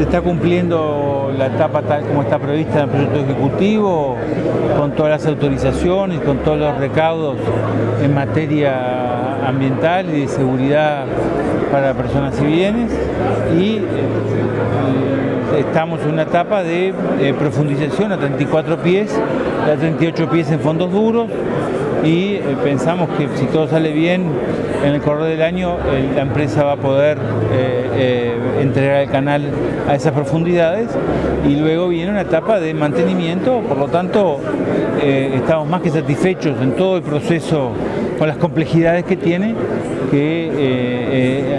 Se está cumpliendo la etapa tal como está prevista en el proyecto ejecutivo, con todas las autorizaciones, con todos los recaudos en materia ambiental y de seguridad para personas y bienes, y estamos en una etapa de profundización a 34 pies, a 38 pies en fondos duros, y pensamos que si todo sale bien en el correr del año la empresa va a poder entregar el canal a esas profundidades, y luego viene una etapa de mantenimiento. Por lo tanto estamos más que satisfechos en todo el proceso con las complejidades que tiene, que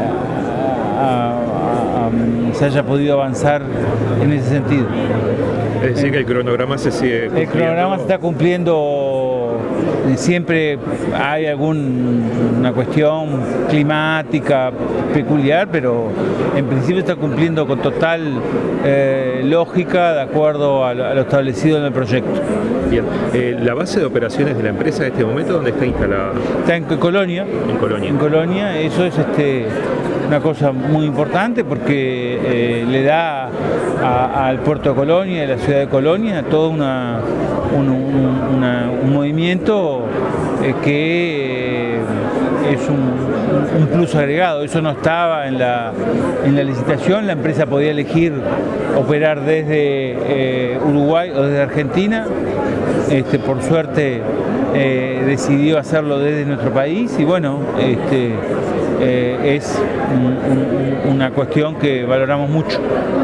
se haya podido avanzar en ese sentido. Es decir, que el cronograma se sigue cumpliendo. El cronograma se está cumpliendo. Siempre hay alguna cuestión climática peculiar, pero en principio está cumpliendo con total lógica, de acuerdo a lo establecido en el proyecto. Bien, la base de operaciones de la empresa en este momento, ¿dónde está instalada? Está en Colonia. En Colonia. En Colonia. Eso es una cosa muy importante, porque le da al puerto de Colonia y a la ciudad de Colonia todo un movimiento que es un plus agregado. Eso no estaba en la licitación. La empresa podía elegir operar desde Uruguay o desde Argentina. Por suerte decidió hacerlo desde nuestro país, y bueno, es una cuestión que valoramos mucho.